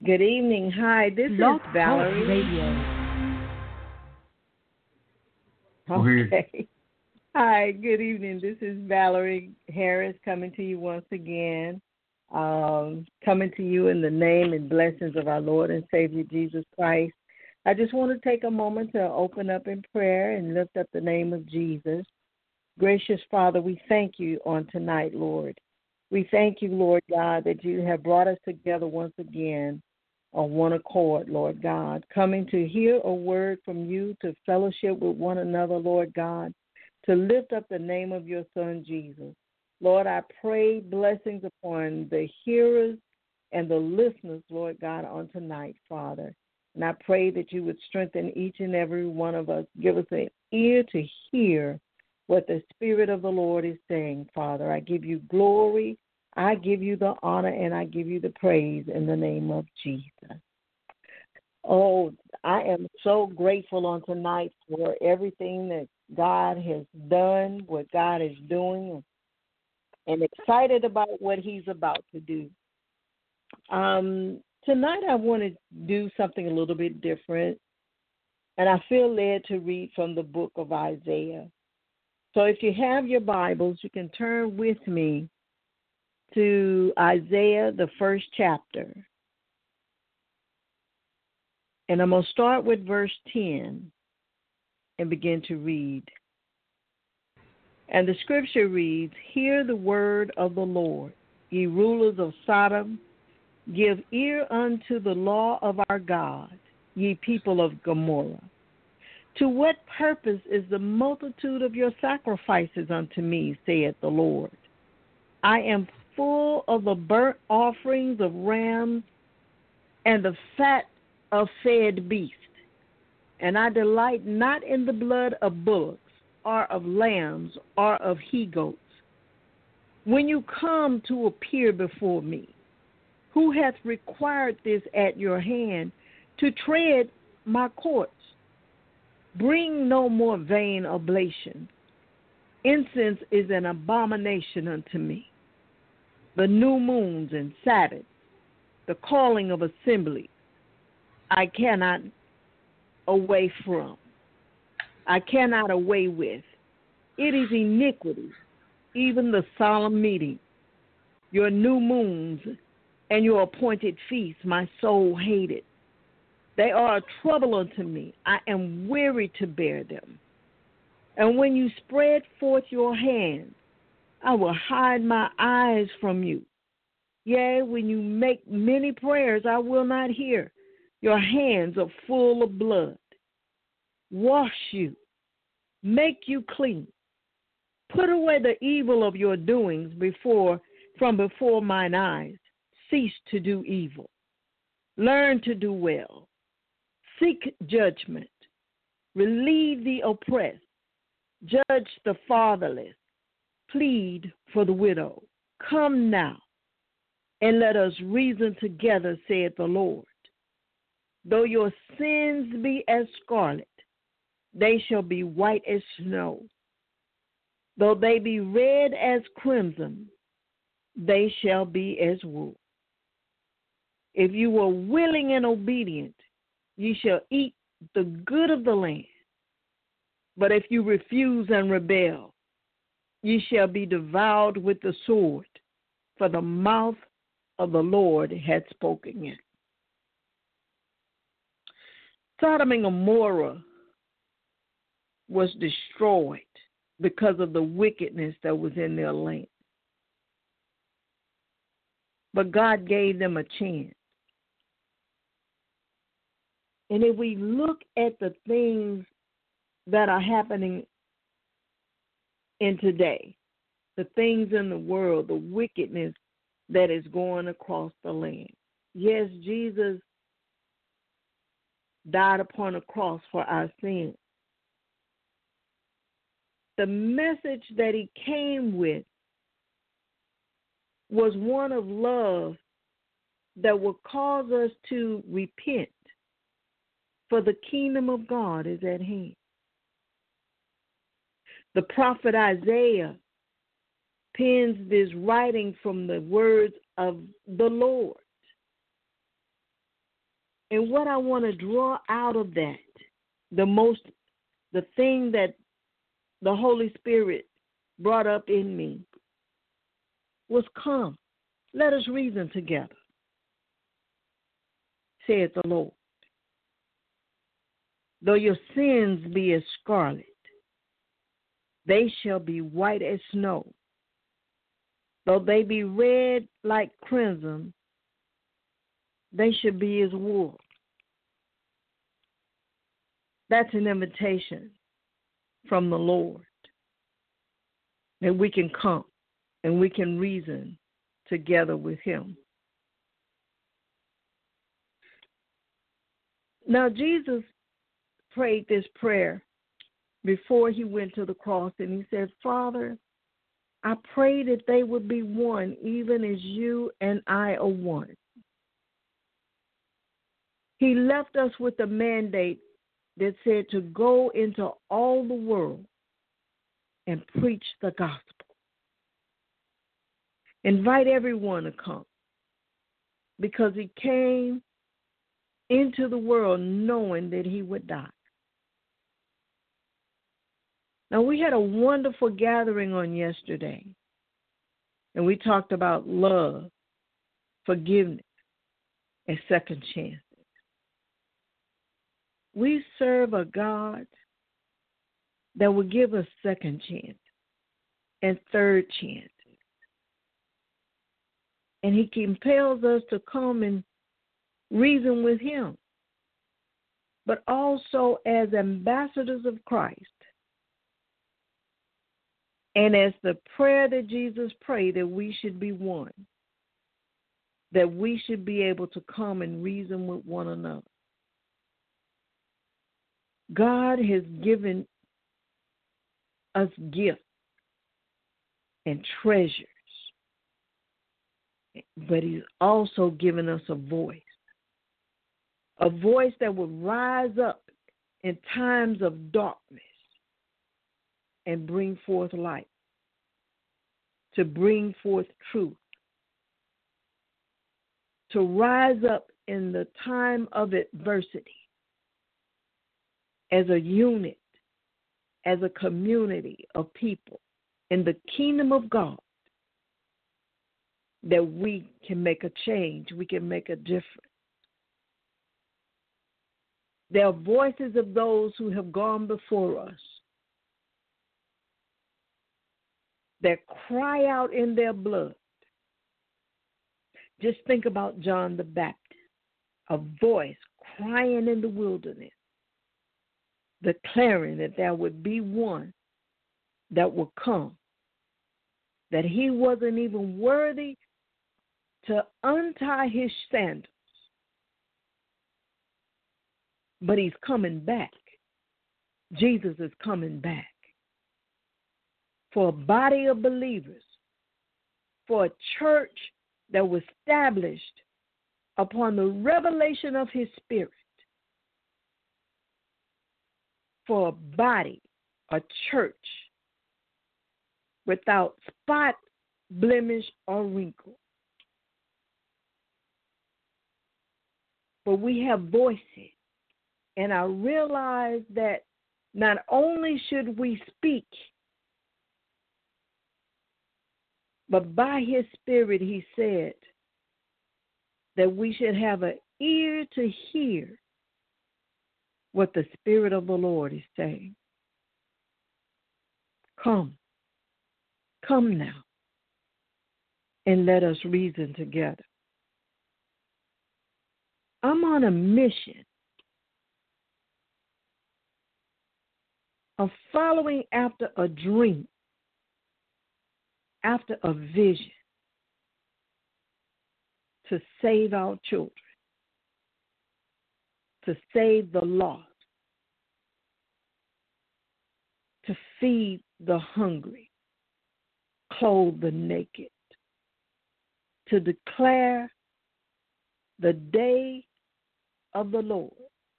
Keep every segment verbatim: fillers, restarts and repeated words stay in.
Good evening. Hi, this Blog is Talk Valerie. Radio. Go ahead. Okay. Hi, good evening. This is Valerie Harris coming to you once again. Um, coming to you in the name and blessings of our Lord and Savior Jesus Christ. I just want to take a moment to open up in prayer and lift up the name of Jesus. Gracious Father, we thank you on tonight, Lord. We thank you, Lord God, that you have brought us together once again on one accord, Lord God, coming to hear a word from you, to fellowship with one another, Lord God, to lift up the name of your Son, Jesus. Lord, I pray blessings upon the hearers and the listeners, Lord God, on tonight, Father. And I pray that you would strengthen each and every one of us. Give us an ear to hear what the Spirit of the Lord is saying, Father. I give you glory, I give you the honor, and I give you the praise in the name of Jesus. Oh, I am so grateful on tonight for everything that God has done, what God is doing, and excited about what he's about to do. Um, tonight I want to do something a little bit different, and I feel led to read from the book of Isaiah. So if you have your Bibles, you can turn with me to Isaiah, the first chapter. And I'm going to start with verse ten and begin to read. And the scripture reads, "Hear the word of the Lord, ye rulers of Sodom. Give ear unto the law of our God, ye people of Gomorrah. To what purpose is the multitude of your sacrifices unto me, saith the Lord? I am full of the burnt offerings of rams and the fat of fed beasts, and I delight not in the blood of bullocks, or of lambs, or of he-goats. When you come to appear before me, who hath required this at your hand, to tread my courts? Bring no more vain oblation. Incense is an abomination unto me. The new moons and Sabbaths, the calling of assemblies, I cannot away from. I cannot away with. It is iniquity, even the solemn meeting. Your new moons and your appointed feasts, my soul hated. They are a trouble unto me. I am weary to bear them. And when you spread forth your hands, I will hide my eyes from you. Yea, when you make many prayers, I will not hear. Your hands are full of blood. Wash you, make you clean. Put away the evil of your doings before from before mine eyes. Cease to do evil. Learn to do well. Seek judgment. Relieve the oppressed. Judge the fatherless. Plead for the widow. Come now, and let us reason together, saith the Lord. Though your sins be as scarlet, they shall be white as snow. Though they be red as crimson, they shall be as wool. If you were willing and obedient, ye shall eat the good of the land. But if you refuse and rebel, ye shall be devoured with the sword, for the mouth of the Lord hath spoken it." Sodom and Gomorrah was destroyed because of the wickedness that was in their land. But God gave them a chance. And if we look at the things that are happening in today, the things in the world, the wickedness that is going across the land. Yes, Jesus died upon a cross for our sins. The message that he came with was one of love that will cause us to repent, for the kingdom of God is at hand. The prophet Isaiah pens this writing from the words of the Lord. And what I want to draw out of that, the most, the thing that the Holy Spirit brought up in me was, come, let us reason together, saith the Lord. Though your sins be as scarlet, they shall be white as snow. Though they be red like crimson, they should be as wool. That's an invitation from the Lord, that we can come and we can reason together with him. Now, Jesus prayed this prayer before he went to the cross, and he said, Father, I pray that they would be one, even as you and I are one. He left us with a mandate that said to go into all the world and preach the gospel. Invite everyone to come, because he came into the world knowing that he would die. Now, we had a wonderful gathering on yesterday, and we talked about love, forgiveness, and second chances. We serve a God that will give us second chances and third chances. And he compels us to come and reason with him, but also as ambassadors of Christ. And as the prayer that Jesus prayed, that we should be one, that we should be able to come and reason with one another. God has given us gifts and treasures, but he's also given us a voice, a voice that will rise up in times of darkness and bring forth light, to bring forth truth, to rise up in the time of adversity as a unit, as a community of people in the kingdom of God, that we can make a change, we can make a difference. There are voices of those who have gone before us that cry out in their blood. Just think about John the Baptist, a voice crying in the wilderness, declaring that there would be one that would come, that he wasn't even worthy to untie his sandals, but he's coming back. Jesus is coming back for a body of believers, for a church that was established upon the revelation of his Spirit, for a body, a church without spot, blemish, or wrinkle. But we have voices, and I realize that not only should we speak, but by his Spirit, he said that we should have an ear to hear what the Spirit of the Lord is saying. Come, come now, and let us reason together. I'm on a mission of following after a dream, after a vision, to save our children, to save the lost, to feed the hungry, clothe the naked, to declare the day of the Lord.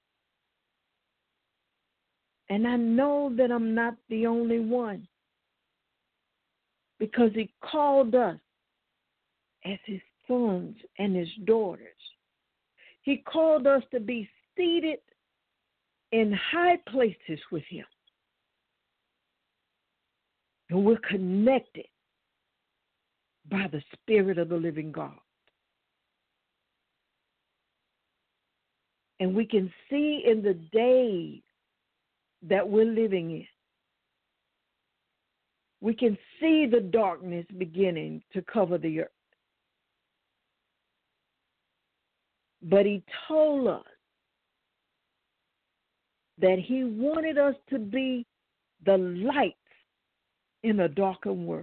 And I know that I'm not the only one, because he called us as his sons and his daughters. He called us to be seated in high places with him. And we're connected by the Spirit of the living God. And we can see in the days that we're living in, we can see the darkness beginning to cover the earth. But he told us that he wanted us to be the lights in a darkened world.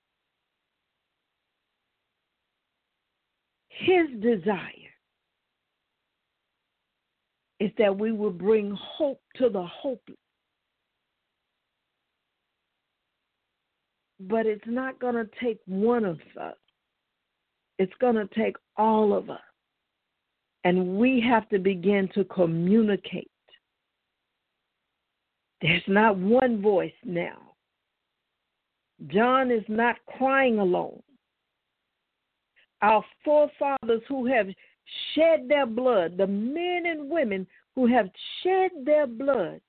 His desire is that we will bring hope to the hopeless. But it's not going to take one of us. It's going to take all of us. And we have to begin to communicate. There's not one voice now. John is not crying alone. Our forefathers who have shed their blood, the men and women who have shed their blood,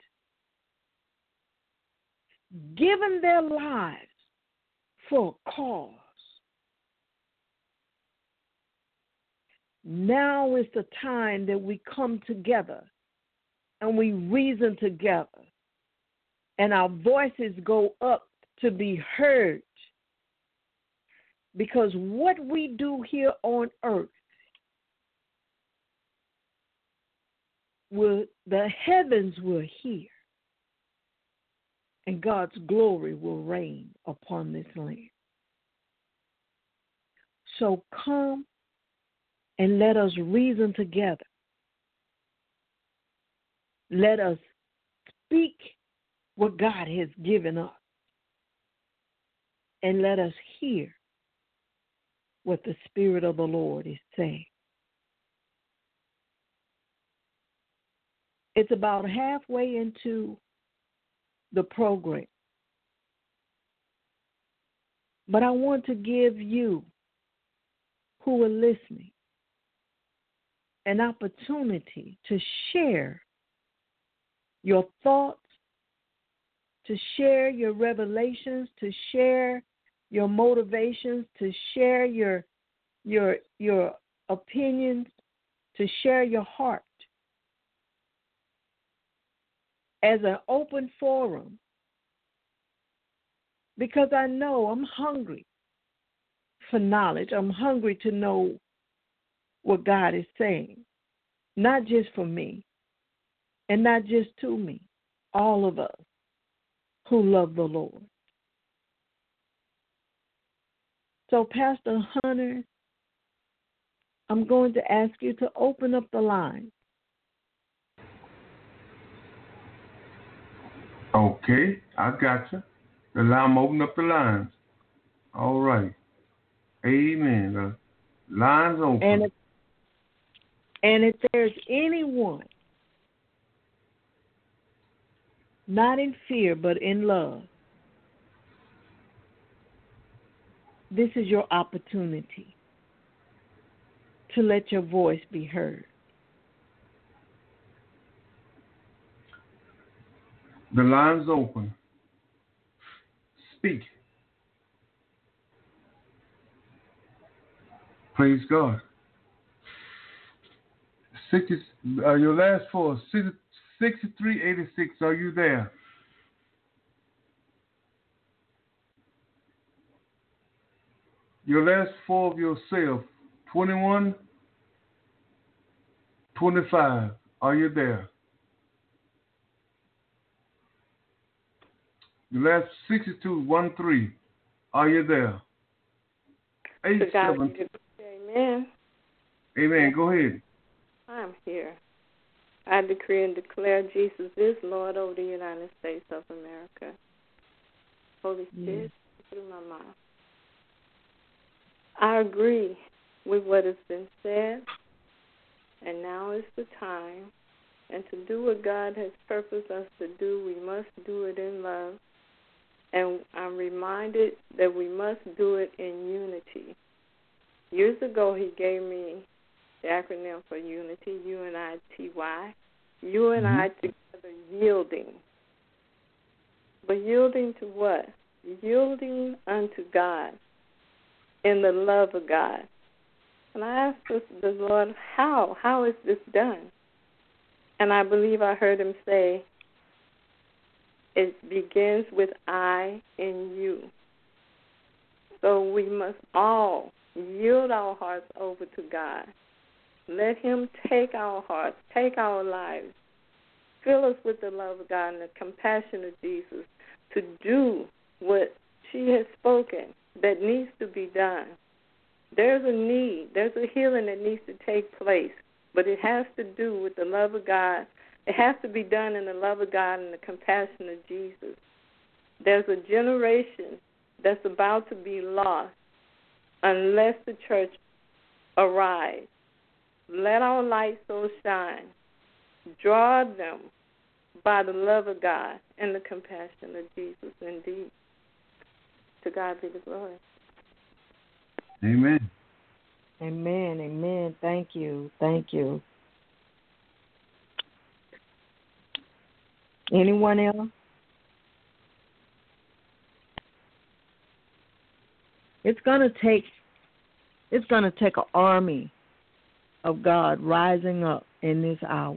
given their lives for a cause. Now is the time that we come together and we reason together and our voices go up to be heard. Because what we do here on earth, will, the heavens will hear, and God's glory will reign upon this land. So come and let us reason together. Let us speak what God has given us, and let us hear what the Spirit of the Lord is saying. It's about halfway into the program. But I want to give you who are listening an opportunity to share your thoughts, to share your revelations, to share your motivations, to share your your your opinions, to share your heart as an open forum, because I know I'm hungry for knowledge. I'm hungry to know what God is saying, not just for me and not just to me, all of us who love the Lord. So, Pastor Hunter, I'm going to ask you to open up the line. Okay, I got you. The line, open up the lines. All right. Amen. The lines open. And if, and if there's anyone, not in fear but in love, this is your opportunity to let your voice be heard. The line's open. Speak. Praise God. sixty, uh, your last four, sixty-three eighty-six, are you there? Your last four of yourself, twenty-one twenty-five, are you there? Your last sixty-two thirteen, are you there? eight seven Amen. Amen. Go ahead. I'm here. I decree and declare Jesus is Lord over the United States of America. Holy Spirit, mm. through my mouth. I agree with what has been said, and now is the time. And to do what God has purposed us to do, we must do it in love. And I'm reminded that we must do it in unity. Years ago, he gave me the acronym for unity, U N I T Y. You and Mm-hmm. I together yielding. But yielding to what? Yielding unto God in the love of God. And I asked the, the Lord, how? How is this done? And I believe I heard him say, it begins with I in you. So we must all yield our hearts over to God. Let him take our hearts, take our lives, fill us with the love of God and the compassion of Jesus to do what she has spoken that needs to be done. There's a need. There's a healing that needs to take place, but it has to do with the love of God. It has to be done in the love of God and the compassion of Jesus. There's a generation that's about to be lost unless the church arrives. Let our light so shine. Draw them by the love of God and the compassion of Jesus indeed. To God be the glory. Amen. Amen. Amen. Thank you. Thank you. Anyone else? It's gonna take it's gonna take an army of God rising up in this hour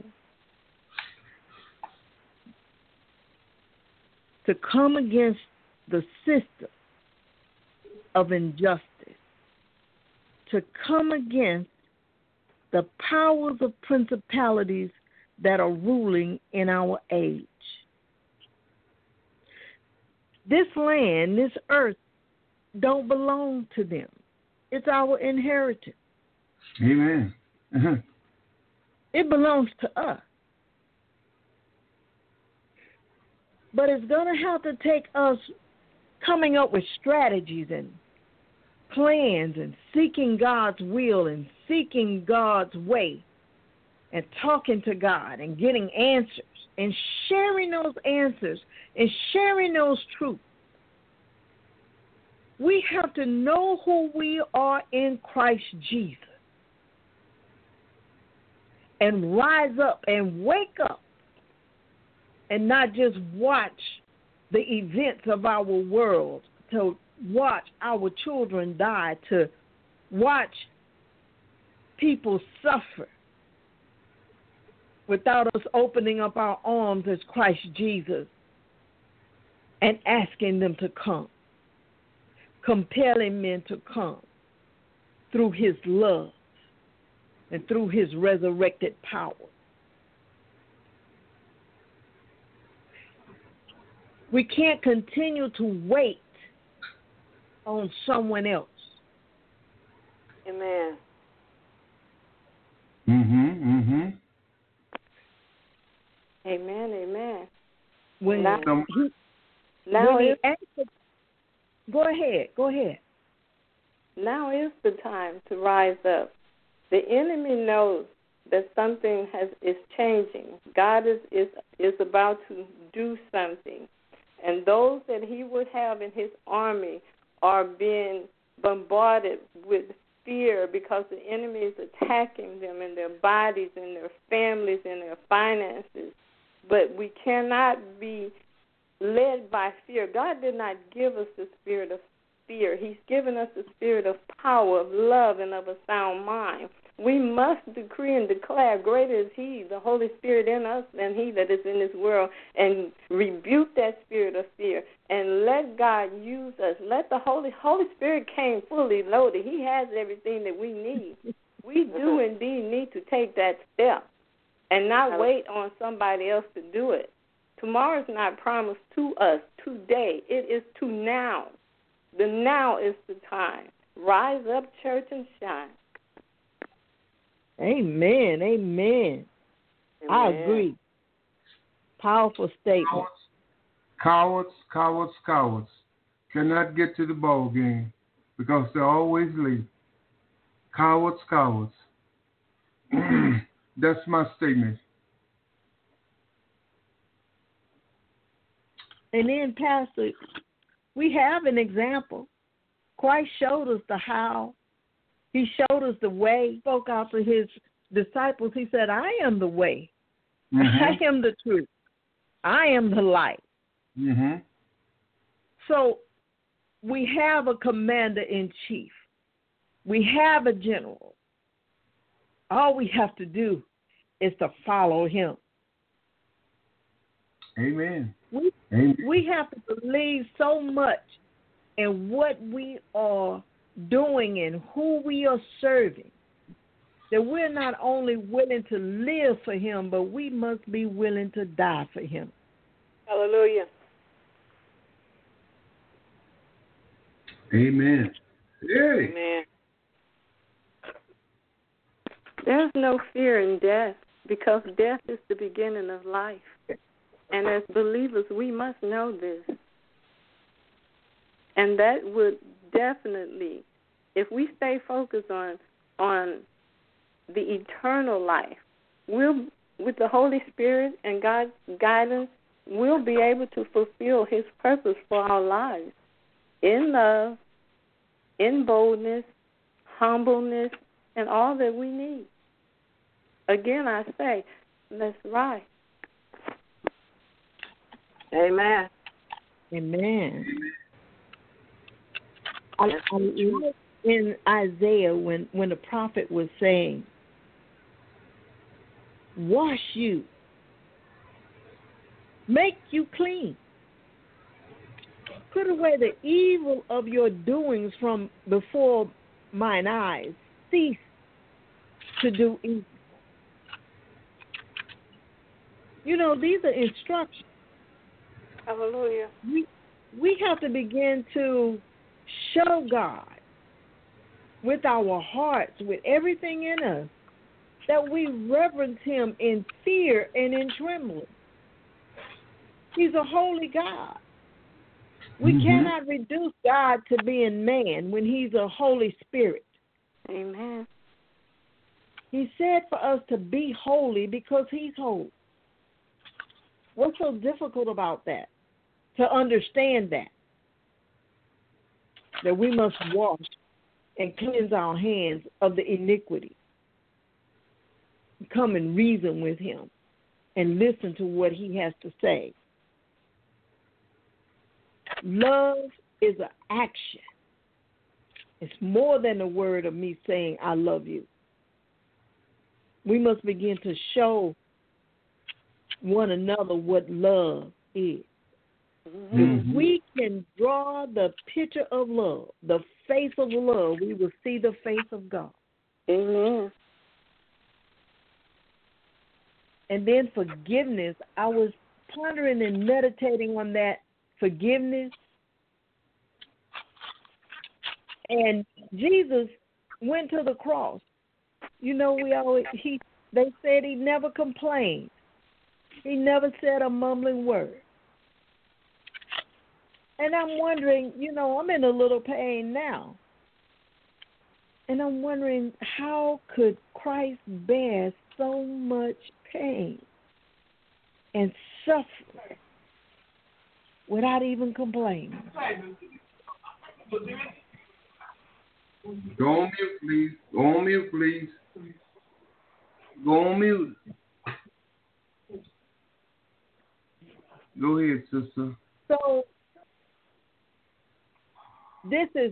to come against the system of injustice, to come against the powers of principalities that are ruling in our age. This land, this earth, don't belong to them. It's our inheritance. Amen. It belongs to us. But it's going to have to take us coming up with strategies and plans and seeking God's will and seeking God's way and talking to God and getting answers and sharing those answers and sharing those truths. We have to know who we are in Christ Jesus and rise up and wake up and not just watch the events of our world, to watch our children die, to watch people suffer without us opening up our arms as Christ Jesus and asking them to come, compelling men to come through his love and through his resurrected power. We can't continue to wait on someone else. Amen. Mm-hmm, mm-hmm. Amen, amen. When Now, he, now, when he is, answered, go ahead, go ahead. now is the time to rise up. The enemy knows that something has is changing. God is, is, is about to do something. And those that he would have in his army are being bombarded with fear because the enemy is attacking them in their bodies, in their families, in their finances. But we cannot be led by fear. God did not give us the spirit of fear. He's given us the spirit of power, of love, and of a sound mind. We must decree and declare, greater is he, the Holy Spirit in us, than he that is in this world, and rebuke that spirit of fear, and let God use us. Let the Holy Holy Spirit came fully loaded. He has everything that we need. We do indeed need to take that step and not wait on somebody else to do it. Tomorrow is not promised to us today. It is to now. The now is the time. Rise up, church, and shine. Amen, amen. Amen. I agree. Powerful statement. Cowards, cowards, cowards cannot get to the ball game because they're always late. Cowards, cowards. That's my statement. And then, Pastor, we have an example. Christ showed us the how. He showed us the way. He spoke out to his disciples. He said, I am the way. Mm-hmm. I am the truth. I am the light. Mm-hmm. So we have a commander-in-chief. We have a general. All we have to do is to follow him. Amen. We, Amen. we have to believe so much in what we are doing and who we are serving that we're not only willing to live for him, but we must be willing to die for him. Hallelujah. Amen. Hey. Amen. There's no fear in death because death is the beginning of life. And as believers, we must know this. And that would definitely, if we stay focused on on the eternal life, we'll, with the Holy Spirit and God's guidance, we'll be able to fulfill his purpose for our lives in love, in boldness, humbleness, and all that we need. Again, I say, let's rise. Amen. Amen. I, I look in Isaiah when, when the prophet was saying, wash you, make you clean, put away the evil of your doings from before mine eyes, cease to do evil. You know, these are instructions. Hallelujah. We, we have to begin to show God with our hearts, with everything in us, that we reverence him in fear and in trembling. He's a holy God. We mm-hmm. cannot reduce God to being man when he's a Holy Spirit. Amen. He said for us to be holy because he's holy. What's so difficult about that? To understand that. That we must wash and cleanse our hands of the iniquity. Come and reason with him and listen to what he has to say. Love is an action. It's more than a word of me saying, I love you. We must begin to show one another what love is. Mm-hmm. If we can draw the picture of love, the face of love, we will see the face of God. Amen. And then forgiveness. I was pondering and meditating on that forgiveness. And Jesus went to the cross. You know, we always he they said he never complained. He never said a mumbling word. And I'm wondering, you know, I'm in a little pain now. And I'm wondering, how could Christ bear so much pain and suffer without even complaining? Go on mute, please. Go on mute, please. Go on mute. Go ahead, sister. So, this is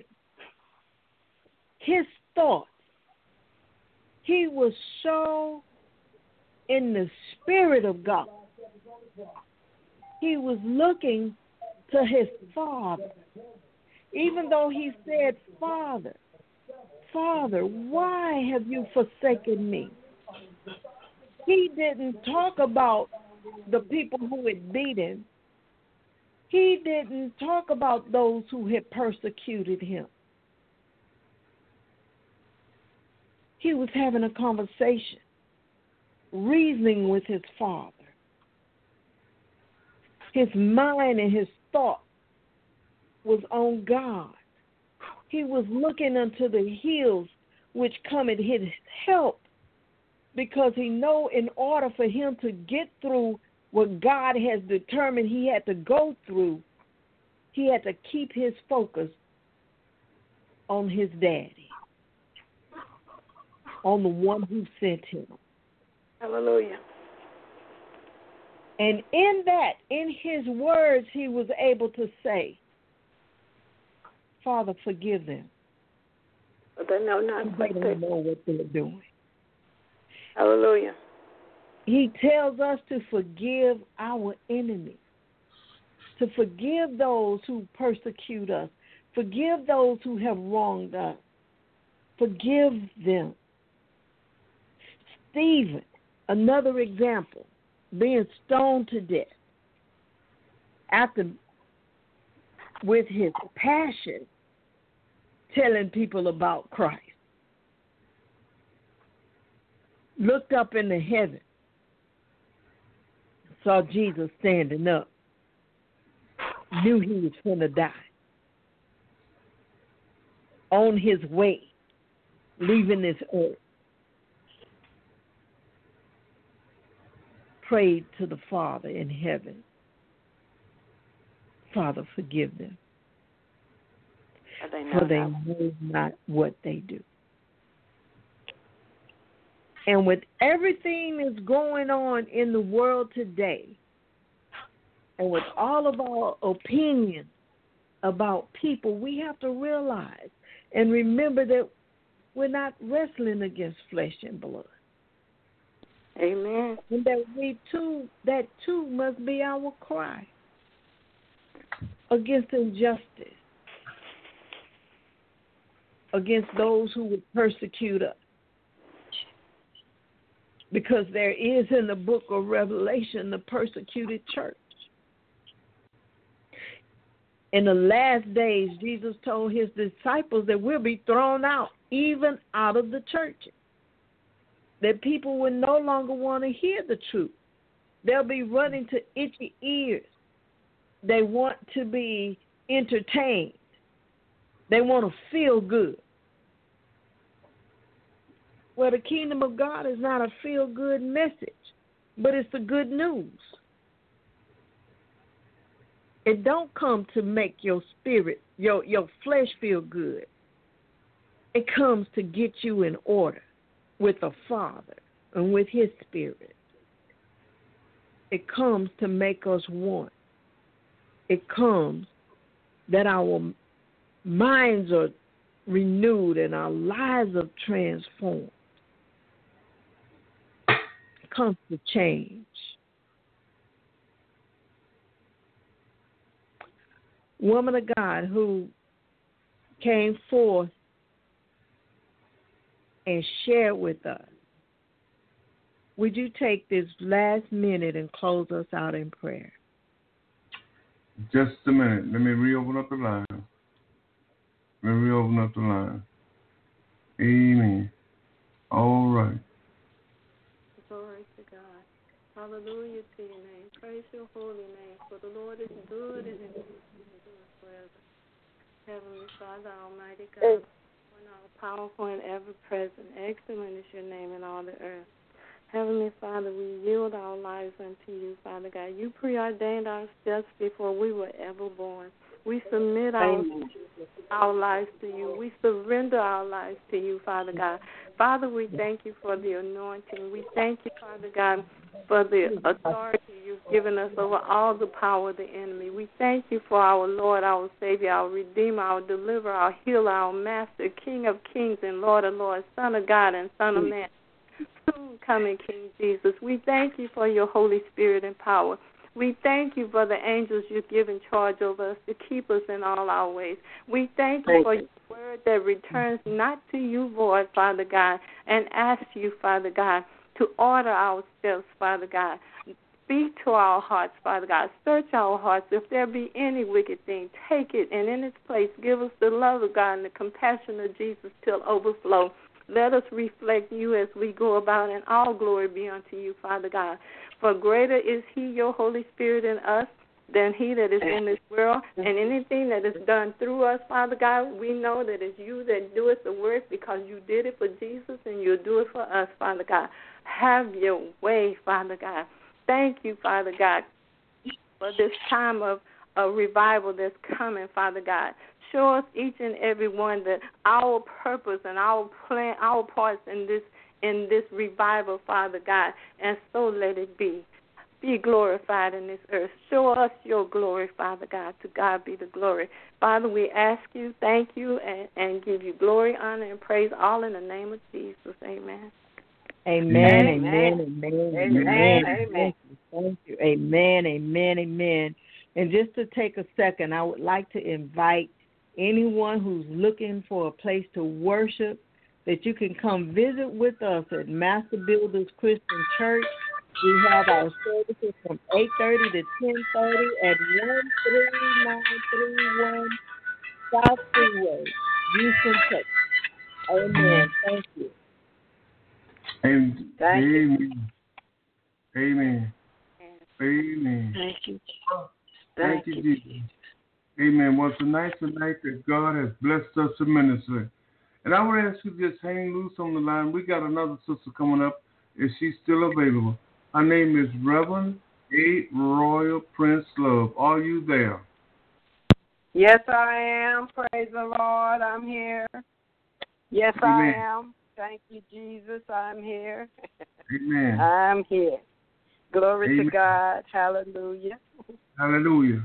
his thoughts. He was so in the Spirit of God. He was looking to his Father. Even though he said, Father, Father, why have you forsaken me? He didn't talk about the people who had beat him. He didn't talk about those who had persecuted him. He was having a conversation, reasoning with his Father. His mind and his thought was on God. He was looking unto the hills which cometh his help, because he know in order for him to get through what God has determined he had to go through, he had to keep his focus on his daddy. on the one who sent him. Hallelujah. And in that, in his words, he was able to say, Father, forgive them. But they know not They what don't know what they're doing. Hallelujah. He tells us to forgive our enemies, to forgive those who persecute us, forgive those who have wronged us. Forgive them. Stephen, another example, being stoned to death after, with his passion, telling people about Christ. Looked up into heaven, saw Jesus standing up, knew he was going to die. On his way, leaving this earth, prayed to the Father in heaven, Father, forgive them, they for they know not what they do. And with everything that's going on in the world today, and with all of our opinions about people, we have to realize and remember that we're not wrestling against flesh and blood. Amen. And that we too, that too must be our cry against injustice, against those who would persecute us. Because there is in the book of Revelation the persecuted church. In the last days, Jesus told his disciples that we'll be thrown out, even out of the churches. That people will no longer want to hear the truth. They'll be running to itchy ears. They want to be entertained. They want to feel good. Well, the kingdom of God is not a feel-good message, but it's the good news. It don't come to make your spirit, your, your flesh feel good. It comes to get you in order with the Father and with his Spirit. It comes to make us one. It comes that our minds are renewed and our lives are transformed. It comes to change. Woman of God who came forth and shared with us, would you take this last minute and close us out in prayer? Just a minute. Let me reopen up the line. Let me reopen up the line. Amen. All right. Glory to God. Hallelujah to your name. Praise your holy name. For the Lord is good and his mercy endures forever. Heavenly Father, Almighty God, one all powerful and ever present. Excellent is your name in all the earth. Heavenly Father, we yield our lives unto you, Father God. You preordained our steps before we were ever born. We submit our, our lives to you. We surrender our lives to you, Father God. Father, we thank you for the anointing. We thank you, Father God, for the authority you've given us over all the power of the enemy. We thank you for our Lord, our Savior, our Redeemer, our Deliverer, our Healer, our Master, King of Kings and Lord of Lords, Son of God and Son of Man. Soon coming King Jesus. We thank you for your Holy Spirit and power. We thank you for the angels you've given charge over us to keep us in all our ways. We thank you for your word that returns not to you void, Father God, and ask you, Father God, to order our steps, Father God. Speak to our hearts, Father God. Search our hearts. If there be any wicked thing, take it, and in its place give us the love of God and the compassion of Jesus till overflow. Let us reflect you as we go about, and all glory be unto you, Father God. For greater is he, your Holy Spirit, in us than he that is in this world. And anything that is done through us, Father God, we know that it's you that doeth the work because you did it for Jesus and you'll do it for us, Father God. Have your way, Father God. Thank you, Father God, for this time of, of revival that's coming, Father God. Show us each and every one that our purpose and our plan, our parts in this in this revival, Father God, and so let it be. Be glorified in this earth. Show us your glory, Father God. To God be the glory. Father, we ask you, thank you, and, and give you glory, honor, and praise, all in the name of Jesus. Amen. Amen, Amen. amen, amen, amen. Amen. Thank Amen. you, thank you. Amen, amen, amen. And just to take a second, I would like to invite anyone who's looking for a place to worship that you can come visit with us at Master Builders Christian Church. We have our services from eight thirty to ten thirty at one three nine three one South Freeway, Houston, Texas. Amen. Thank you. And Thank you. amen. Amen. Amen. Thank you. Thank you, Jesus. Amen. Well, tonight's the night that God has blessed us tremendously. And I would ask you to just hang loose on the line. We got another sister coming up. Is she still available? Her name is Reverend A. Royal Prince Love. Are you there? Yes, I am. Praise the Lord. I'm here. Yes, Amen. I am. Thank you, Jesus. I'm here. Amen. I'm here. Glory Amen. to God. Hallelujah. Hallelujah.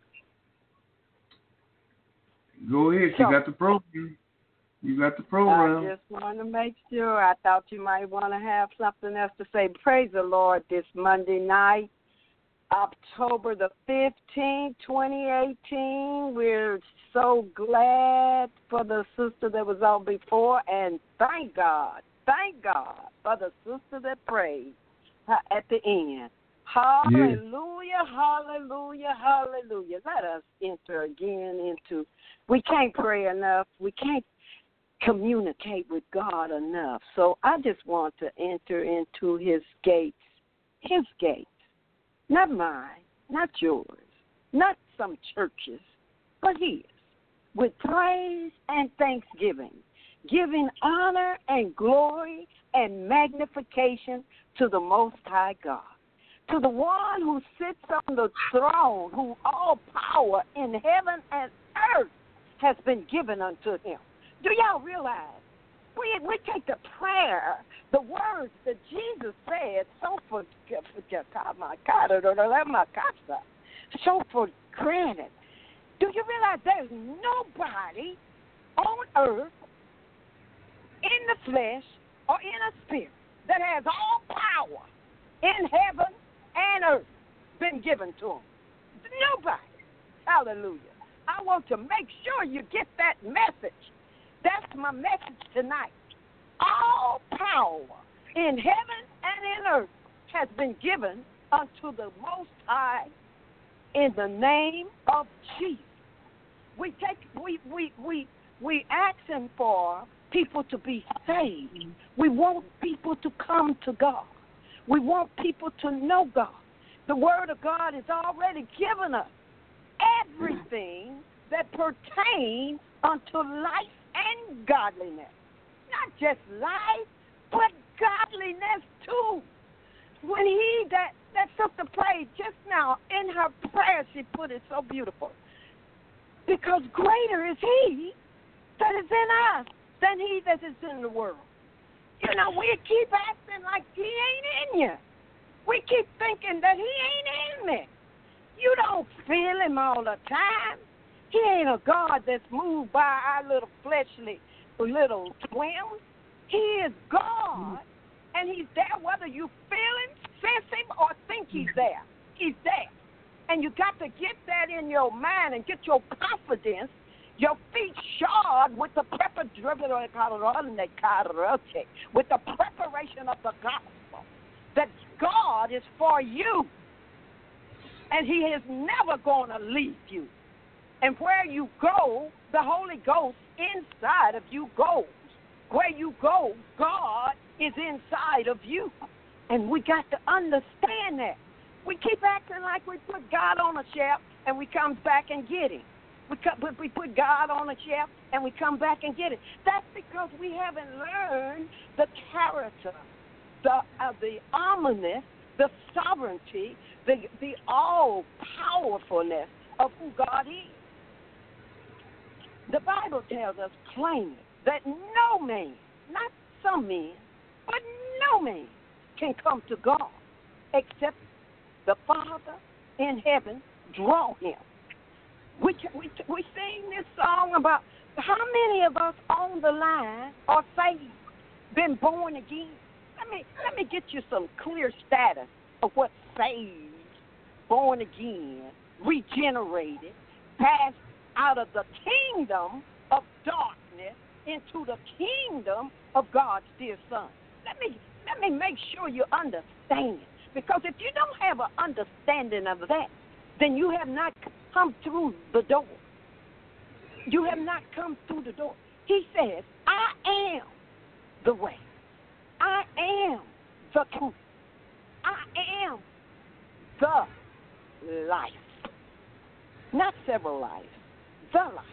Go ahead. You So, got the program. You got the I program. just want to make sure. I thought you might want to have something else to say. Praise the Lord this Monday night, October the fifteenth, twenty eighteen. We're so glad for the sister that was on before, and thank God, thank God for the sister that prayed at the end. Hallelujah, yes. Hallelujah, hallelujah. Let us enter again into, we can't pray enough. We can't communicate with God enough. So I just want to enter into his gates, his gates, not mine, not yours, not some churches, but his, with praise and thanksgiving, giving honor and glory and magnification to the Most High God, to the one who sits on the throne, who all power in heaven and earth has been given unto him. Do y'all realize we we take the prayer, the words that Jesus said, so for so for granted. Do you realize there's nobody on earth, in the flesh or in a spirit, that has all power in heaven and earth been given to him? Nobody. Hallelujah. I want to make sure you get that message. That's my message tonight. All power in heaven and in earth has been given unto the Most High in the name of Jesus. We take we we we we asking for people to be saved. We want people to come to God. We want people to know God. The Word of God has already given us everything that pertains unto life and godliness. Not just life, but godliness too. When he that that sister prayed just now in her prayer, she put it so beautiful. Because greater is he that is in us than he that is in the world. You know, we keep acting like he ain't in you. We keep thinking that he ain't in me. You don't feel him all the time. He ain't a God that's moved by our little fleshly little whims. He is God, and he's there whether you feel him, sense him, or think he's there. He's there. And you got to get that in your mind and get your confidence, your feet shod with the preparation with the preparation of the gospel, that God is for you, and he is never going to leave you. And where you go, the Holy Ghost inside of you goes. Where you go, God is inside of you. And we got to understand that. We keep acting like we put God on a shelf and we come back and get him. We, come, we put God on a shelf and we come back and get it. That's because we haven't learned the character, the uh, the ominous, the sovereignty, the, the all-powerfulness of who God is. The Bible tells us plainly that no man, not some men, But no man can come to God except the Father in heaven draw him. We, we, we sing this song about how many of us on the line are saved, been born again. Let me, let me get you some clear status of what saved, born again, regenerated, passed out of the kingdom of darkness into the kingdom of God's dear Son. Let me, let me make sure you understand. Because if you don't have an understanding of that, then you have not come through the door. You have not come through the door. He says, I am the way. I am the truth. I am the life. Not several lives, the life.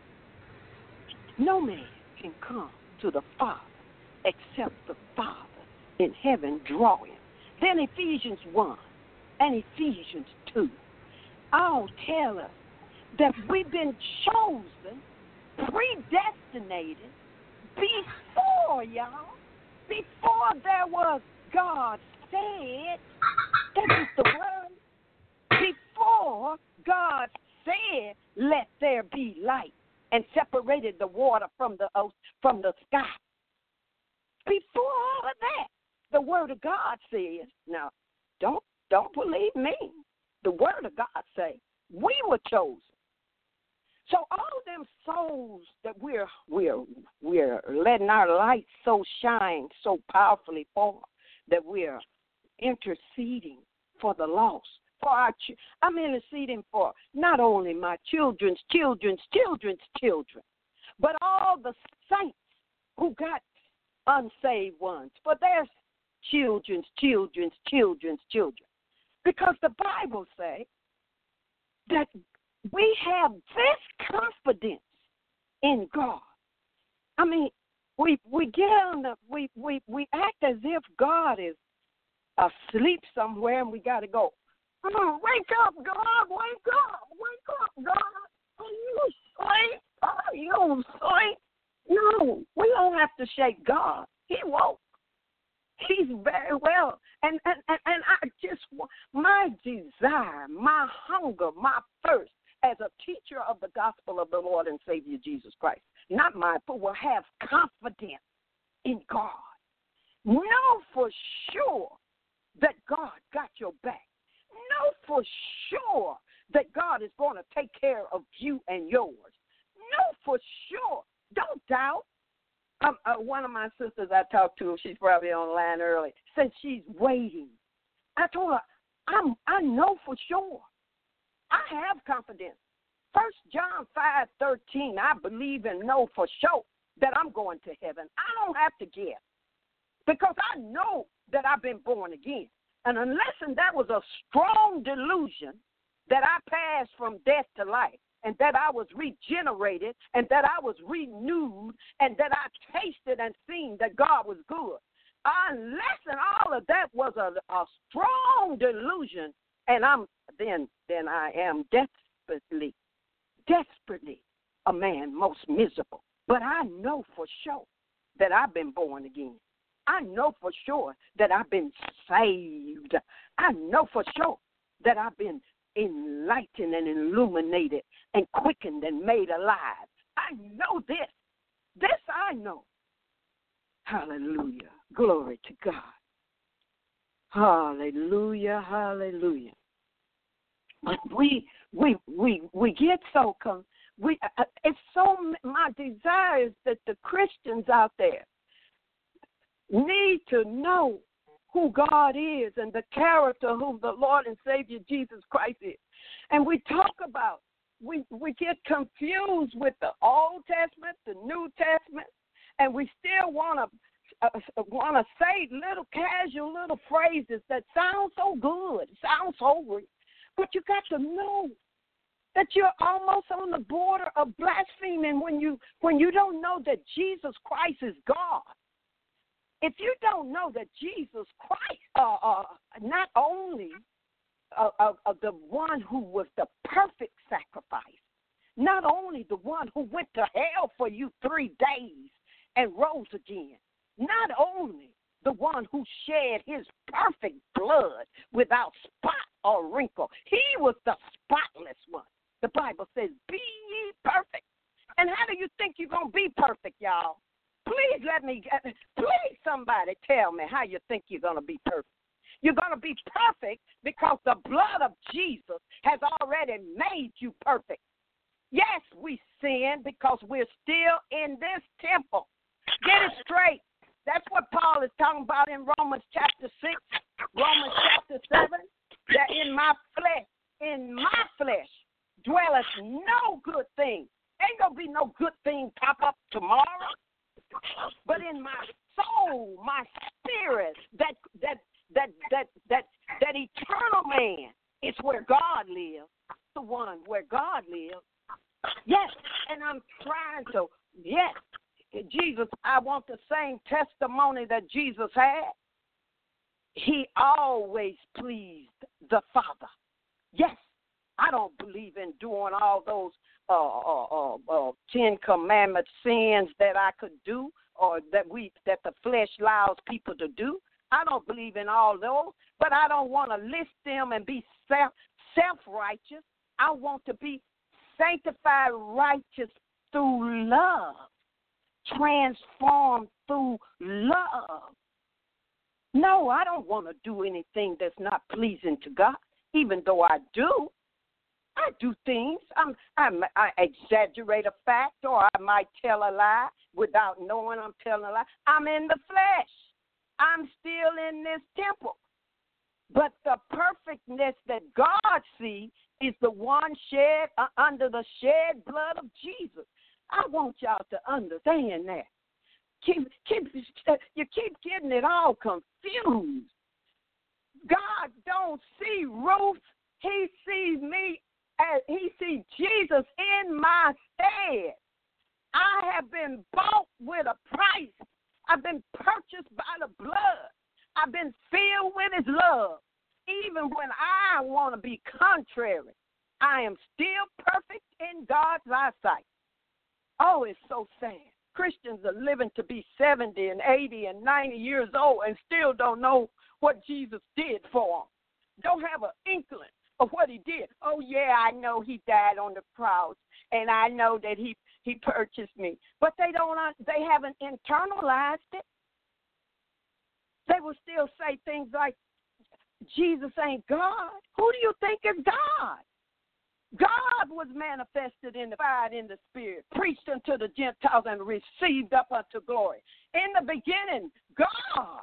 No man can come to the Father except the Father in heaven draw him. Then Ephesians one and Ephesians two all tell us that we've been chosen, predestinated before, y'all, before there was God said, that is the word, before God said, let there be light, and separated the water from the ocean, from the sky. Before all of that, the word of God says, now, don't don't believe me. The word of God says, we were chosen. So all them souls that we're we're we're letting our light so shine so powerfully for, that we're interceding for the lost, for our ch- I'm interceding for not only my children's children's children's children, but all the saints who got unsaved ones, for their children's children's children's children, because the Bible says that we have this confidence in God. I mean, we we get on the we we we act as if God is asleep somewhere, and we got to go, oh, wake up, God, wake up, wake up, God. Are you asleep? Are you asleep? No, we don't have to shake God. He woke. He's very well. And, and, and, and I just, my desire, my hunger, my thirst as a teacher of the gospel of the Lord and Savior Jesus Christ, not mine, but will have confidence in God. Know for sure that God got your back. Know for sure that God is going to take care of you and yours. Know for sure. Don't doubt. Um, uh, one of my sisters I talked to, she's probably online early, said she's waiting. I told her, I'm, I know for sure. I have confidence. First John five thirteen, I believe and know for sure that I'm going to heaven. I don't have to guess because I know that I've been born again. And unless and that was a strong delusion that I passed from death to life, and that I was regenerated, and that I was renewed, and that I tasted and seen that God was good. Unless and all of that was a, a strong delusion, and I'm then then I am desperately, desperately a man most miserable. But I know for sure that I've been born again. I know for sure that I've been saved. I know for sure that I've been enlightened and illuminated and quickened and made alive. I know this. This I know. Hallelujah. Glory to God. Hallelujah. Hallelujah. But we we we we get so com- we uh, it's so my desire is that the Christians out there need to know who God is and the character who the Lord and Savior Jesus Christ is. And we talk about, we, we get confused with the Old Testament, the New Testament, and we still want to uh, want to say little casual little phrases that sound so good, sound so great. But you got to know that you're almost on the border of blaspheming when you when you don't know that Jesus Christ is God. If you don't know that Jesus Christ, uh, uh, not only uh, uh, uh, the one who was the perfect sacrifice, not only the one who went to hell for you three days and rose again, not only the one who shed his perfect blood without spot or wrinkle. He was the spotless one. The Bible says, be ye perfect. And how do you think you're going to be perfect, y'all? Please let me, please somebody tell me how you think you're going to be perfect. You're going to be perfect because the blood of Jesus has already made you perfect. Yes, we sin because we're still in this temple. Get it straight. That's what Paul is talking about in Romans chapter six, Romans chapter seven, that in my flesh, in my flesh, dwelleth no good thing. Ain't going to be no good thing pop up tomorrow. But in my soul, my spirit, that that that that that that eternal man is where God lives, the one where God lives. Yes, and I'm trying to, yes, Jesus, I want the same testimony that Jesus had. He always pleased the Father. Yes, I don't believe in doing all those uh, uh, uh, uh, Ten Commandment sins that I could do or that we that the flesh allows people to do. I don't believe in all those, but I don't want to list them and be self, self-righteous. I want to be sanctified righteous through love, transformed through love. No, I don't want to do anything that's not pleasing to God, even though I do. I do things. I'm, I'm, I exaggerate a fact, or I might tell a lie without knowing I'm telling a lie. I'm in the flesh. I'm still in this temple. But the perfectness that God sees is the one shed uh, under the shed blood of Jesus. I want y'all to understand that. Keep, keep, you keep getting it all confused. God don't see Ruth. He sees me as he sees Jesus in my stead. I have been bought with a price. I've been purchased by the blood. I've been filled with his love. Even when I want to be contrary, I am still perfect in God's eyesight. Oh, it's so sad. Christians are living to be seventy and eighty and ninety years old and still don't know what Jesus did for them. Don't have an inkling of what he did. Oh, yeah, I know he died on the cross, and I know that he, he purchased me. But they don't. They haven't internalized it. They will still say things like, Jesus ain't God. Who do you think is God? God was manifested in the fire in the spirit, preached unto the Gentiles, and received up unto glory. In the beginning, God.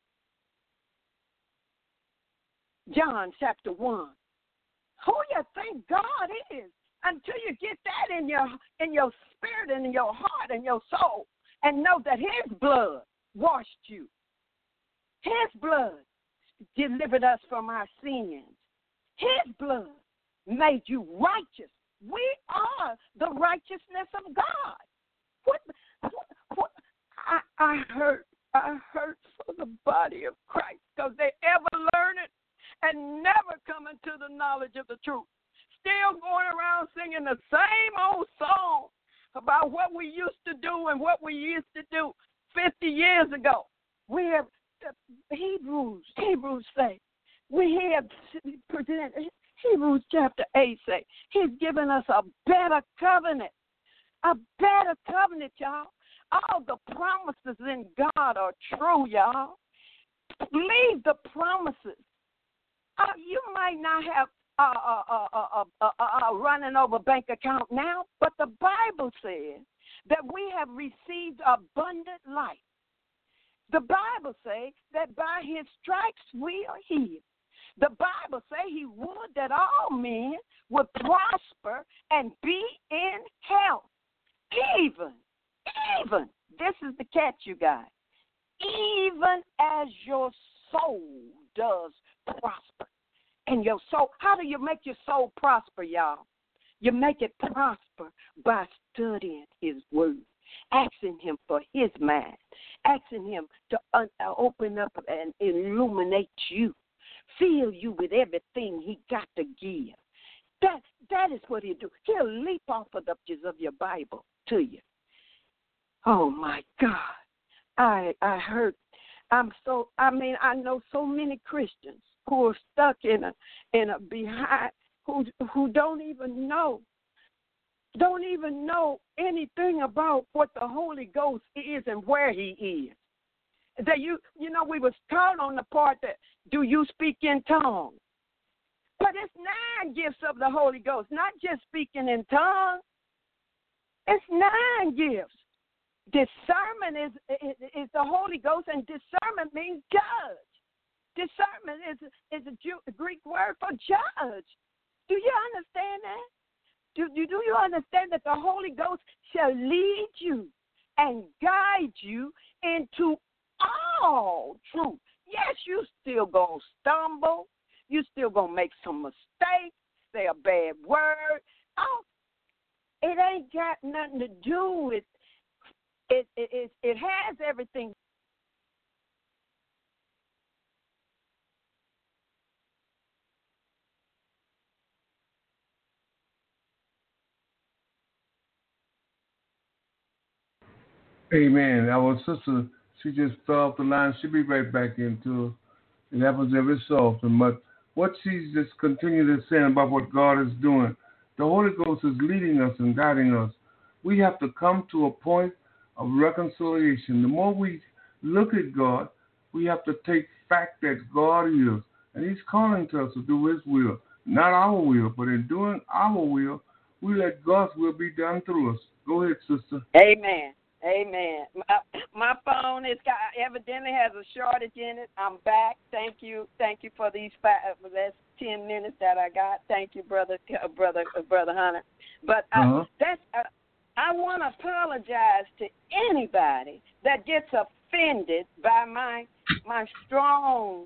John chapter one. Who you think God is? Until you get that in your in your spirit and in your heart and your soul, and know that his blood washed you. His blood delivered us from our sins. His blood made you righteous. We are the righteousness of God. What? what, what I, I hurt. I hurt for the body of Christ because they ever learn it and never come into the knowledge of the truth. Still going around singing the same old song about what we used to do and what we used to do fifty years ago. We have the Hebrews, Hebrews say, we have presented, Hebrews chapter eight say, he's given us a better covenant, a better covenant, y'all. All the promises in God are true, y'all. Believe the promises. Uh, you might not have a uh, uh, uh, uh, uh, uh, running over bank account now, but the Bible says that we have received abundant life. The Bible says that by his stripes we are healed. The Bible says he would that all men would prosper and be in health. Even, even, this is the catch, you guys, even as your soul does prosper. And your soul, how do you make your soul prosper, y'all? You make it prosper by studying his word, asking him for his mind, asking him to un- open up and illuminate you, fill you with everything he got to give. That, that is what he'll do. He'll leap off of the pages of your Bible to you. Oh, my God. I I heard I'm so, I mean, I know so many Christians who are stuck in a, in a behind, who, who don't even know, don't even know anything about what the Holy Ghost is and where he is. That you, you know, we was taught on the part that, do you speak in tongues? But it's nine gifts of the Holy Ghost, not just speaking in tongues. It's nine gifts. Discernment is, is, is the Holy Ghost, and discernment means judge. Discernment is, is a, Jew, a Greek word for judge. Do you understand that? Do, do, do you understand that the Holy Ghost shall lead you and guide you into all truth? Yes, you still going to stumble. You still going to make some mistakes, say a bad word. Oh, it ain't got nothing to do with it. It, it, it has everything. Amen. Our sister, she just fell off the line. She'll be right back into it. It happens every so often. But what she's just continuing to say about what God is doing, the Holy Ghost is leading us and guiding us. We have to come to a point of reconciliation. The more we look at God, we have to take fact that God is. And he's calling to us to do his will. Not our will, but in doing our will, we let God's will be done through us. Go ahead, sister. Amen. Amen. My, my phone is got, evidently has a shortage in it. I'm back. Thank you. Thank you for these five, for that's ten minutes that I got. Thank you, brother, uh, brother, uh, brother Hunter. But uh, uh-huh. that's. Uh, I want to apologize to anybody that gets offended by my my strong.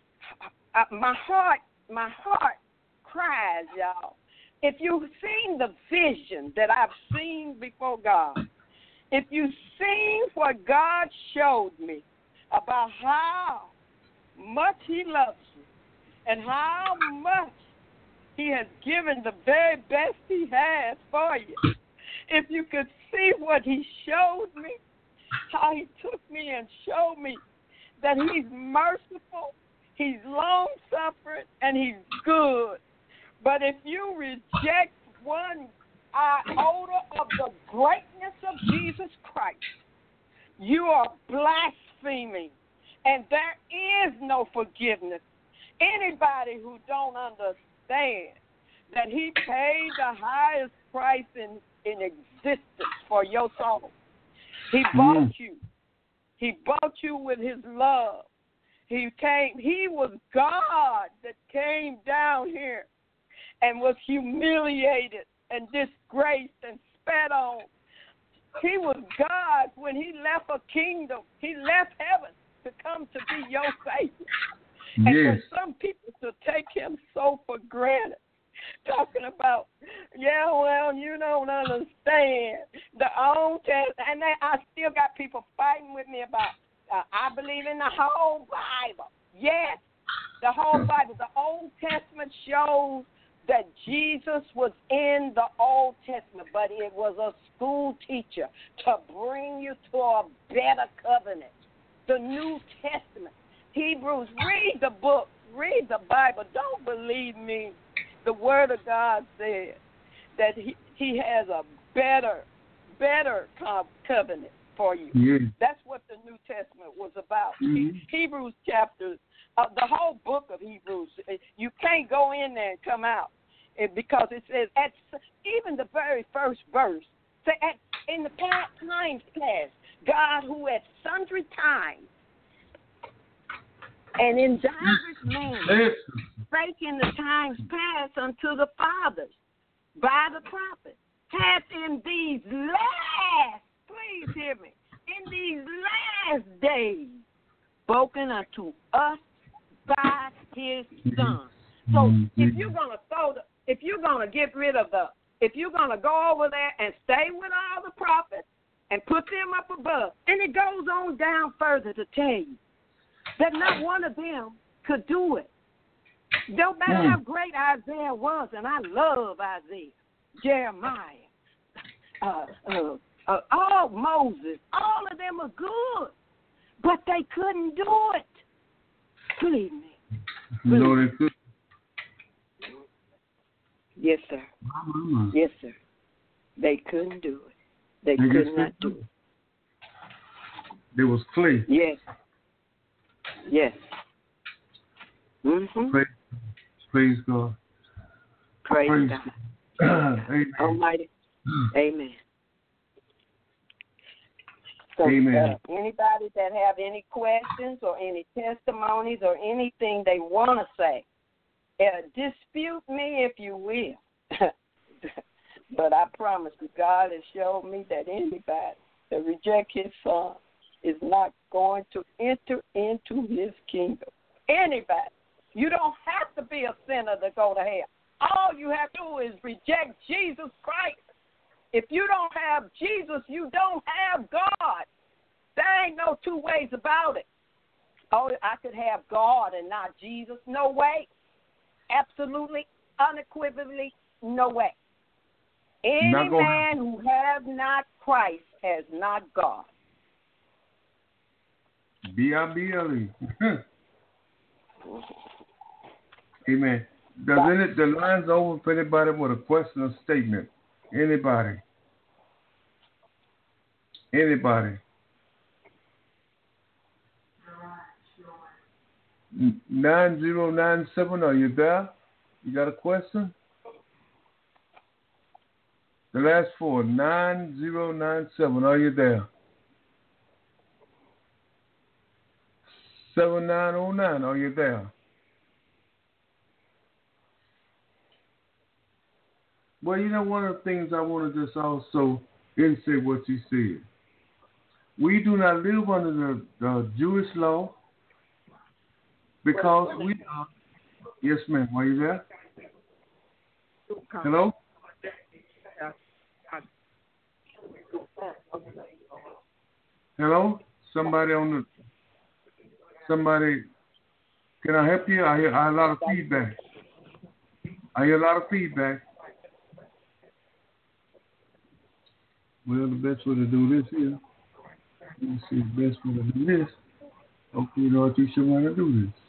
Uh, my heart, my heart cries, y'all. If you've seen the vision that I've seen before God. If you've seen what God showed me about how much he loves you and how much he has given the very best he has for you, if you could see what he showed me, how he took me and showed me that he's merciful, he's long-suffering, and he's good. But if you reject one iota of the greatness of Jesus Christ, you are blaspheming, and there is no forgiveness. Anybody who don't understand that he paid the highest price in, in existence for your soul, he bought mm. you. He bought you with his love. He came. He was God that came down here and was humiliated and disgraced and spat on. He was God when he left a kingdom. He left heaven to come to be your Savior. Yes. And for some people to take him so for granted, talking about, yeah, well, you don't understand the Old Testament. And they, I still got people fighting with me about, uh, I believe in the whole Bible. Yes, the whole Bible. The Old Testament shows that Jesus was in the Old Testament, but it was a school teacher to bring you to a better covenant. The New Testament, Hebrews, read the book, read the Bible. Don't believe me. The Word of God said that he, he has a better, better co- covenant for you. Yeah. That's what the New Testament was about. Mm-hmm. He, Hebrews chapter, uh, the whole book of Hebrews, you can't go in there and come out. It, because it says, at even the very first verse, say, at, in the past times past, God who at sundry times and in diverse manners spake in the times past unto the fathers by the prophets, hath in these last, please hear me, in these last days spoken unto us by his Son. So if you're going to throw the If you're going to get rid of the, if you're going to go over there and stay with all the prophets and put them up above, and it goes on down further to tell you that not one of them could do it. No matter how great Isaiah was, and I love Isaiah, Jeremiah, uh, uh, uh, all Moses, all of them are good. but they couldn't do it. Believe me. Believe No, they couldn't. Yes, sir. Mama. Yes, sir. They couldn't do it. They, They could just not couldn't do it. There was clay. Yes. Yes. Mm-hmm. Praise, praise God. Praise, Praise God. God. Amen. Almighty. Amen. So, Amen. Uh, anybody that have any questions or any testimonies or anything they want to say, uh, dispute me if you will. But I promise you, God has shown me that anybody that reject his son is not going to enter into his kingdom. Anybody. You don't have to be a sinner to go to hell. All you have to do is reject Jesus Christ. If you don't have Jesus, you don't have God. There ain't no two ways about it. Oh, I could have God and not Jesus. No way. Absolutely, unequivocally, no way. Any man who have not Christ has not God. B I B L E. Amen. Does any, the line's open for anybody with a question or statement? Anybody? Anybody? nine zero nine seven, are you there? You got a question? The last four, nine zero nine seven, are you there? seven nine zero nine, are you there? Well, you know, one of the things I want to just also insert what you said. We do not live under the, the Jewish law because we are. Yes, ma'am. Are you there? Hello? Hello? Somebody on the. Somebody. Can I help you? I hear, I hear a lot of feedback. I hear a lot of feedback. Well, the best way to do this here. Let me see the best way to do this. Okay, Lord, you should want to do this.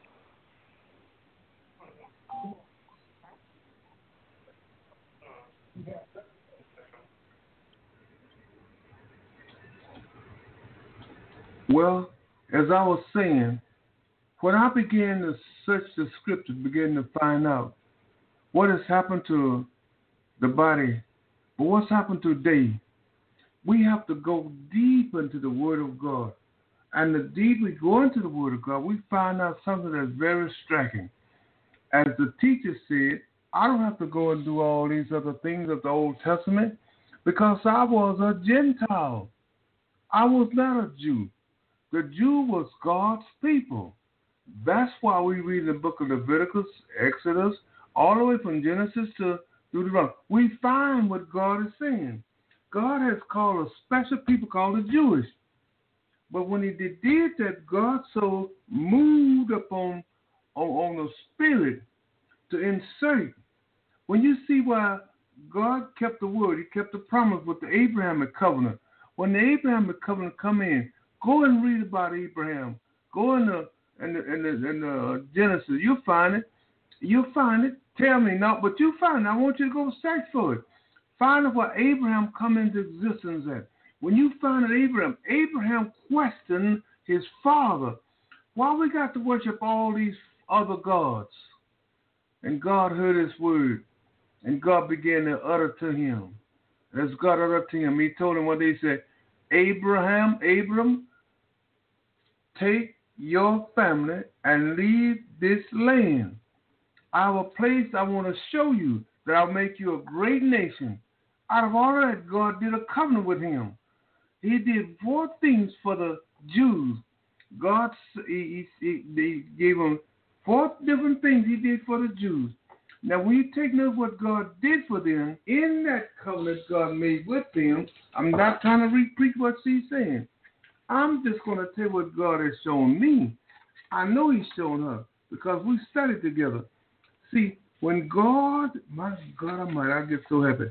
Well, as I was saying, when I began to search the scriptures, began to find out what has happened to the body, but what's happened today, we have to go deep into the Word of God. And the deeper we go into the Word of God, we find out something that's very striking. As the teacher said, I don't have to go and do all these other things of the Old Testament because I was a Gentile. I was not a Jew. The Jew was God's people. That's why we read in the book of Leviticus, Exodus, all the way from Genesis to Deuteronomy. We find what God is saying. God has called a special people called the Jewish. But when he did, did that, God so moved upon on, on the spirit to insert. When you see why God kept the word, he kept the promise with the Abrahamic covenant. When the Abrahamic covenant come in, go and read about Abraham. Go in the in the, in the, in the Genesis. You'll find it. You'll find it. Tell me not, but you find it. I want you to go search for it. Find out where Abraham come into existence at. When you find that Abraham, Abraham questioned his father. Why we got to worship all these other gods? And God heard his word. And God began to utter to him. As God uttered to him, he told him what they said, Abraham, Abram, take your family and leave this land. I have a place I want to show you that I'll make you a great nation. Out of all of that, God did a covenant with him. He did four things for the Jews. God he, he, he gave them four different things he did for the Jews. Now, when you take note of what God did for them, in that covenant God made with them, I'm not trying to repeat what she's saying. I'm just going to tell you what God has shown me. I know he's shown her because we studied together. See, when God, my God Almighty, I get so happy.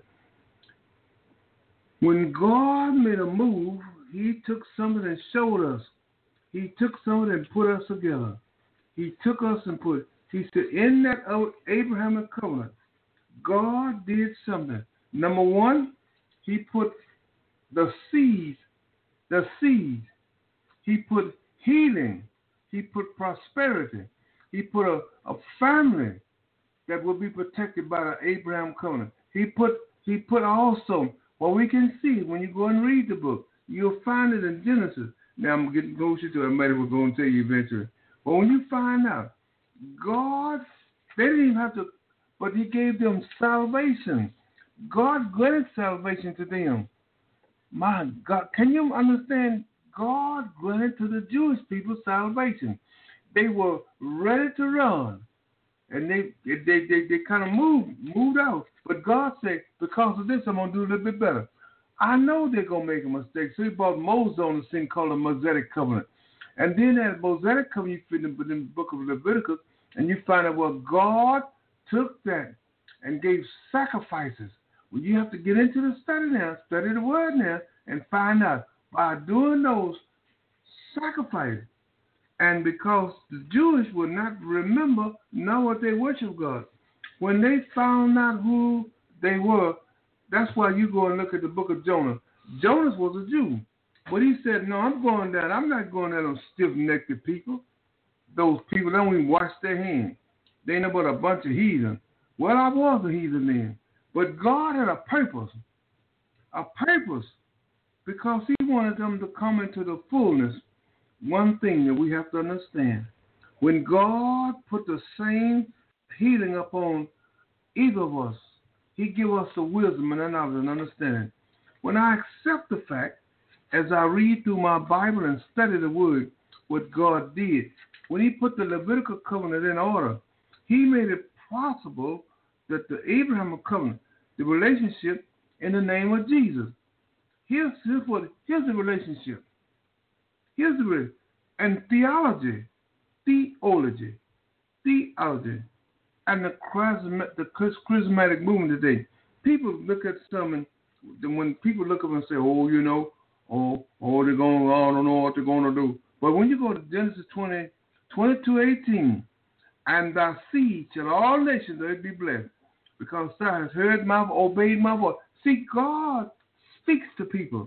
When God made a move, he took something and showed us. He took some of it and put us together. He took us and put, he said, in that Abrahamic covenant, God did something. Number one, he put the seeds, the seeds. He put healing. He put prosperity. He put a, a family that will be protected by the Abraham covenant. He put he put also what we can see when you go and read the book. You'll find it in Genesis. Now I'm getting closer to it. Maybe we're going to tell you eventually. But when you find out, God, they didn't even have to, but he gave them salvation. God granted salvation to them. My God, can you understand? God granted to the Jewish people salvation. They were ready to run. And they they they, they kind of moved, moved out. But God said, because of this, I'm going to do a little bit better. I know they're going to make a mistake. So he brought Moses on this thing called the Mosaic Covenant. And then that Mosaic Covenant, you fit in the book of Leviticus, and you find out, well, God took that and gave sacrifices. Well, you have to get into the study now, study the word now, and find out by doing those sacrifices. And because the Jewish would not remember, know what they worship God. When they found out who they were, that's why you go and look at the book of Jonah. Jonas was a Jew. But he said, no, I'm going down. I'm not going down on stiff-necked people. Those people don't even wash their hands. They ain't but a bunch of heathen. Well, I was a heathen then. But God had a purpose. A purpose. Because he wanted them to come into the fullness. One thing that we have to understand. When God put the same healing upon either of us, he give us the wisdom and the knowledge and understanding. When I accept the fact, as I read through my Bible and study the word, what God did, when he put the Levitical covenant in order, he made it possible that the Abrahamic covenant, the relationship in the name of Jesus. Here's, here's, what, here's the relationship. Here's the relationship. And theology, theology, theology, and the charismatic, the charismatic movement today. People look at some, and when people look up and say, oh, you know, oh, oh, they're going, I don't know what they're going to do. But when you go to Genesis twenty, twenty-two, eighteen, and thy seed shall all nations they be blessed, because thou hast heard my, obeyed my voice. See, God speaks to people.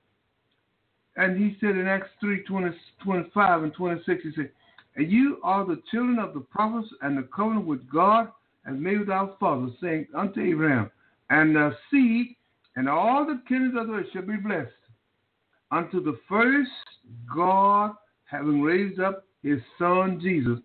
And he said in Acts three, twenty, twenty-five and twenty-six, he said, and you are the children of the prophets and the covenant which God has made with our fathers, saying unto Abraham, and the seed and all the kindreds of the earth shall be blessed. Unto the first, God, having raised up his son Jesus,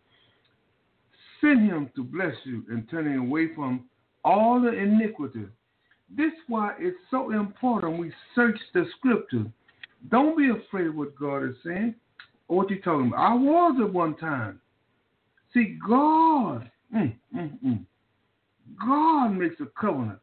sent him to bless you and turning away from all the iniquity. This is why it's so important we search the scripture. Don't be afraid of what God is saying or what you're talking about. I was at one time. See, God, mm, mm, mm, God makes a covenant.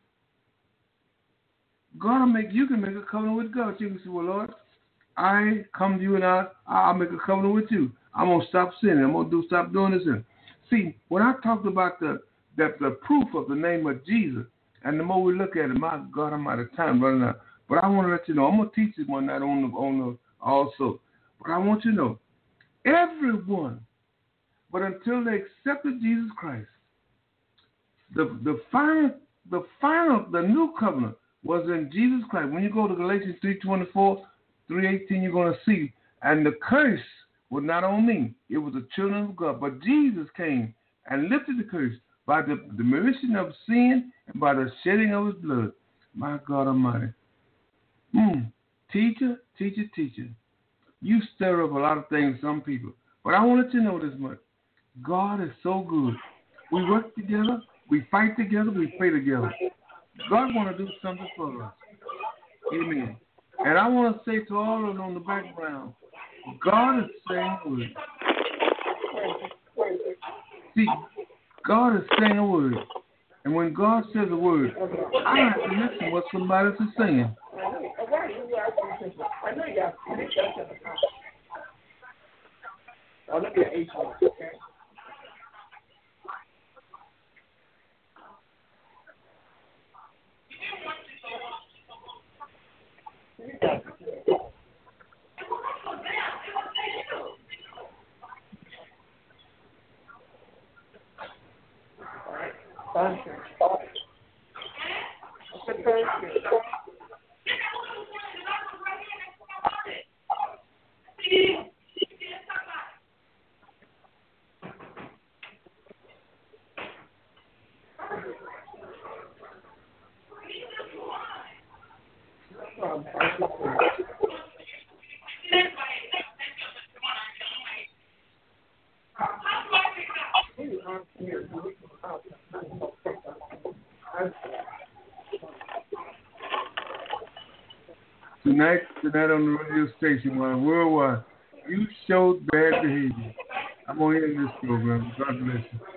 God will make, you can make a covenant with God. You can say, well, Lord, I come to you and I, I'll make a covenant with you. I'm going to stop sinning. I'm going to do, stop doing this. And see, when I talked about the, the, the proof of the name of Jesus, and the more we look at it, my God, I'm out of time running out. But I want to let you know, I'm going to teach it one night on the, on the also. But I want you to know, everyone, but until they accepted Jesus Christ, the the final, the final, the new covenant was in Jesus Christ. When you go to Galatians three twenty-four, three eighteen, you're going to see, and the curse was not on me. It was the children of God. But Jesus came and lifted the curse by the, the remission of sin and by the shedding of his blood. My God Almighty. Mm. Teacher, teacher, teacher. You stir up a lot of things in some people. But I want you to know this much. God is so good. We work together. We fight together. We pray together. God want to do something for us. Amen. And I want to say to all of them on the background, God is saying a word. See, God is saying a word. And when God says a word, I have to listen to what somebody else is saying. I'll look at H one, okay? Thank you. Thank you. Tonight, tonight on the radio station, worldwide, you showed bad behavior. I'm going to end this program. God bless you.